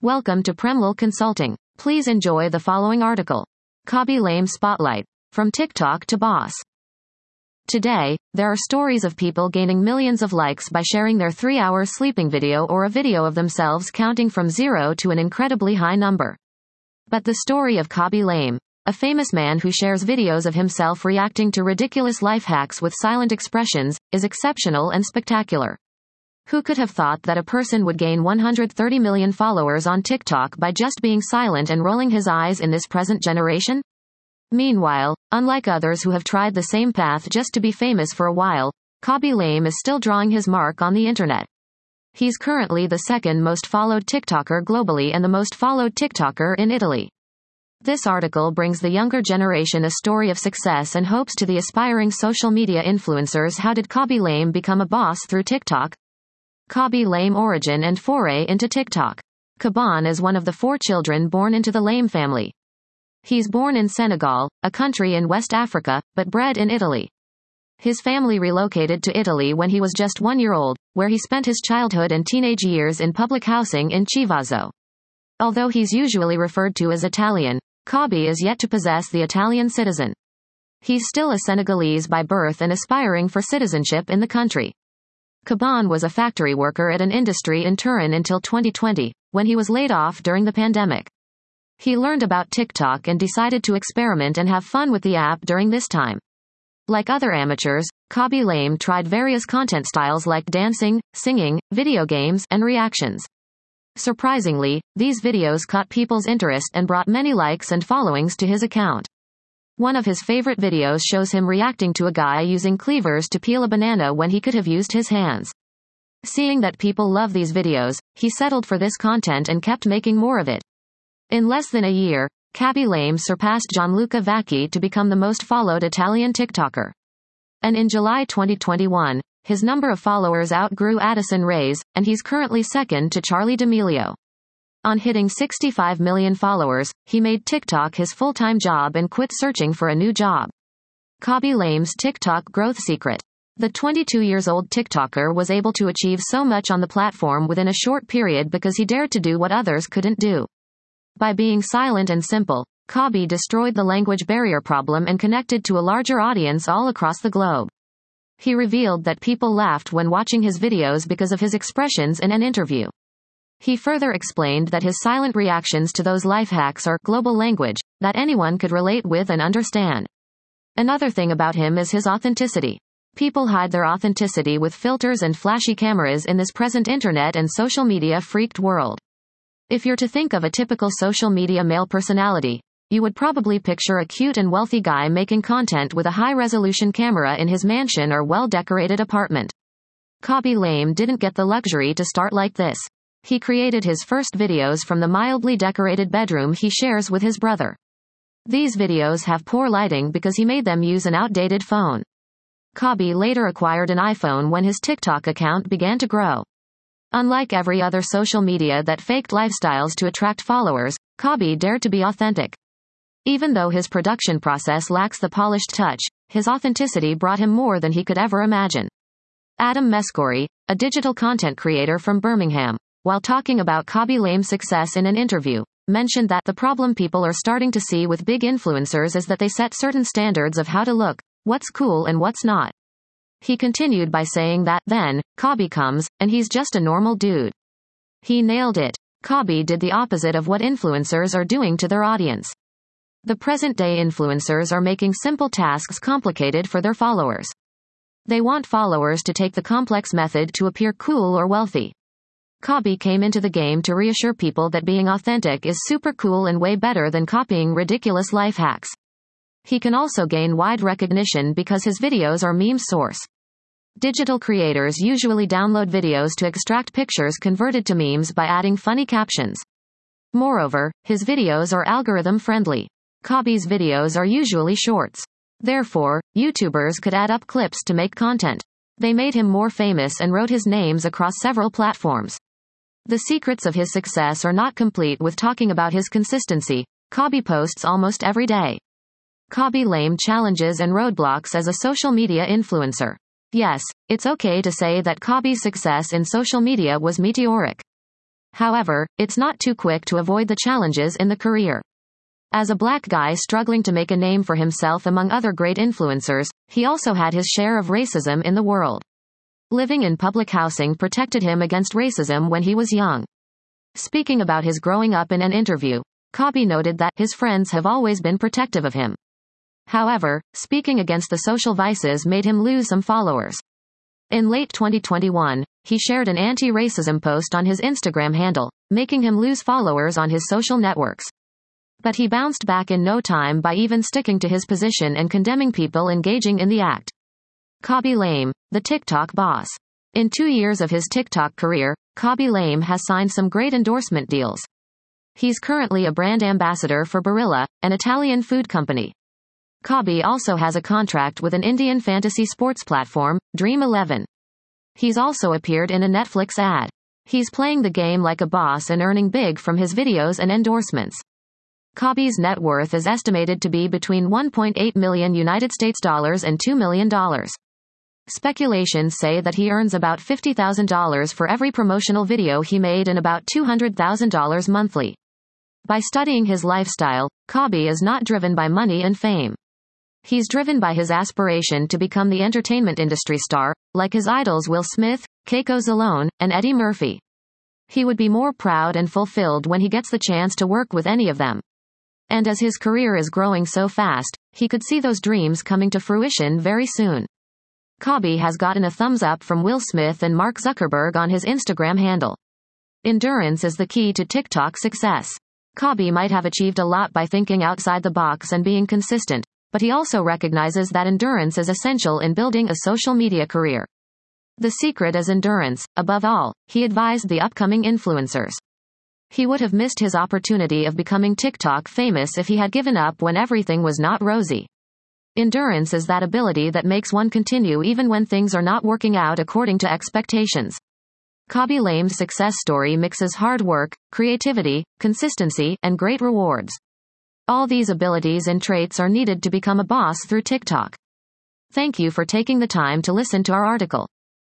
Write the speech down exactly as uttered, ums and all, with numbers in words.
Welcome to Premlal Consulting. Please enjoy the following article. Khaby Lame Spotlight. From TikTok to Boss. Today, there are stories of people gaining millions of likes by sharing their three-hour sleeping video or a video of themselves counting from zero to an incredibly high number. But the story of Khaby Lame, a famous man who shares videos of himself reacting to ridiculous life hacks with silent expressions, is exceptional and spectacular. Who could have thought that a person would gain one hundred thirty million followers on TikTok by just being silent and rolling his eyes in this present generation? Meanwhile, unlike others who have tried the same path just to be famous for a while, Khaby Lame is still drawing his mark on the internet. He's currently the second most followed TikToker globally and the most followed TikToker in Italy. This article brings the younger generation a story of success and hopes to the aspiring social media influencers. How did Khaby Lame become a boss through TikTok? Khaby Lame origin and foray into TikTok. Khaban is one of the four children born into the Lame family. He's born in Senegal, a country in West Africa, but bred in Italy. His family relocated to Italy when he was just one year old, where he spent his childhood and teenage years in public housing in Chivasso. Although he's usually referred to as Italian, Khaby is yet to possess the Italian citizen. He's still a Senegalese by birth and aspiring for citizenship in the country. Khaban was a factory worker at an industry in Turin until twenty twenty, when he was laid off during the pandemic. He learned about TikTok and decided to experiment and have fun with the app during this time. Like other amateurs, Khaby Lame tried various content styles like dancing, singing, video games, and reactions. Surprisingly, these videos caught people's interest and brought many likes and followings to his account. One of his favorite videos shows him reacting to a guy using cleavers to peel a banana when he could have used his hands. Seeing that people love these videos, he settled for this content and kept making more of it. In less than a year, Khaby Lame surpassed Gianluca Vacchi to become the most followed Italian TikToker. And in July twenty twenty-one, his number of followers outgrew Addison Rae's, and he's currently second to Charli D'Amelio. On hitting sixty-five million followers, he made TikTok his full-time job and quit searching for a new job. Khaby Lame's TikTok growth secret. The twenty-two years old TikToker was able to achieve so much on the platform within a short period because he dared to do what others couldn't do. By being silent and simple, Khaby destroyed the language barrier problem and connected to a larger audience all across the globe. He revealed that people laughed when watching his videos because of his expressions in an interview. He further explained that his silent reactions to those life hacks are global language that anyone could relate with and understand. Another thing about him is his authenticity. People hide their authenticity with filters and flashy cameras in this present internet and social media freaked world. If you're to think of a typical social media male personality, you would probably picture a cute and wealthy guy making content with a high-resolution camera in his mansion or well-decorated apartment. Khaby Lame didn't get the luxury to start like this. He created his first videos from the mildly decorated bedroom he shares with his brother. These videos have poor lighting because he made them use an outdated phone. Khaby later acquired an iPhone when his TikTok account began to grow. Unlike every other social media that faked lifestyles to attract followers, Khaby dared to be authentic. Even though his production process lacks the polished touch, his authenticity brought him more than he could ever imagine. Adam Mescori, a digital content creator from Birmingham, while talking about Khaby Lame's success in an interview, mentioned that the problem people are starting to see with big influencers is that they set certain standards of how to look, what's cool and what's not. He continued by saying that, then, Khaby comes, and he's just a normal dude. He nailed it. Khaby did the opposite of what influencers are doing to their audience. The present-day influencers are making simple tasks complicated for their followers. They want followers to take the complex method to appear cool or wealthy. Khaby came into the game to reassure people that being authentic is super cool and way better than copying ridiculous life hacks. He can also gain wide recognition because his videos are meme source. Digital creators usually download videos to extract pictures converted to memes by adding funny captions. Moreover, his videos are algorithm friendly. Khaby's videos are usually shorts. Therefore, YouTubers could add up clips to make content. They made him more famous and wrote his names across several platforms. The secrets of his success are not complete with talking about his consistency. Khaby posts almost every day. Khaby Lame challenges and roadblocks as a social media influencer. Yes, it's okay to say that Khaby's success in social media was meteoric. However, it's not too quick to avoid the challenges in the career. As a black guy struggling to make a name for himself among other great influencers, he also had his share of racism in the world. Living in public housing protected him against racism when he was young. Speaking about his growing up in an interview, Kobie noted that his friends have always been protective of him. However, speaking against the social vices made him lose some followers. In late twenty twenty-one, he shared an anti-racism post on his Instagram handle, making him lose followers on his social networks. But he bounced back in no time by even sticking to his position and condemning people engaging in the act. Kobie Lame, the TikTok boss. In two years of his TikTok career, Kobie Lame has signed some great endorsement deals. He's currently a brand ambassador for Barilla, an Italian food company. Kobie also has a contract with an Indian fantasy sports platform, Dream eleven. He's also appeared in a Netflix ad. He's playing the game like a boss and earning big from his videos and endorsements. Kobie's net worth is estimated to be between one point eight million United States dollars and two million dollars. Speculations say that he earns about fifty thousand dollars for every promotional video he made and about two hundred thousand dollars monthly. By studying his lifestyle, Kobie is not driven by money and fame. He's driven by his aspiration to become the entertainment industry star, like his idols Will Smith, Keiko Zalone, and Eddie Murphy. He would be more proud and fulfilled when he gets the chance to work with any of them. And as his career is growing so fast, he could see those dreams coming to fruition very soon. Kobie has gotten a thumbs up from Will Smith and Mark Zuckerberg on his Instagram handle. Endurance is the key to TikTok success. Kobie might have achieved a lot by thinking outside the box and being consistent, but he also recognizes that endurance is essential in building a social media career. The secret is endurance, above all, he advised the upcoming influencers. He would have missed his opportunity of becoming TikTok famous if he had given up when everything was not rosy. Endurance is that ability that makes one continue even when things are not working out according to expectations. Kobie Lame's success story mixes hard work, creativity, consistency, and great rewards. All these abilities and traits are needed to become a boss through TikTok. Thank you for taking the time to listen to our article.